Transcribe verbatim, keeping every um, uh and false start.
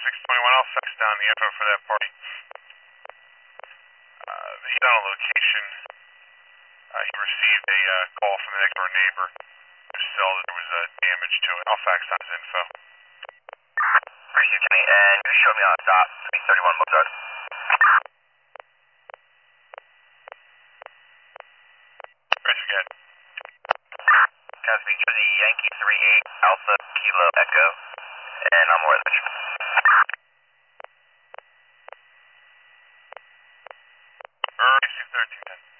six twenty-one, I'll fax down the info for that party. Uh, he's on a location. Uh, he received a uh, call from the next door neighbor who said that there was uh, damage to it. I'll fax down his info. Appreciate it, Jimmy. And you showed me on the stop. three thirty-one Mozart. Where's your guy? Cosby, Jersey Yankee three eight Alpha Kilo Echo. And I'm Orange. Early thirteen ten.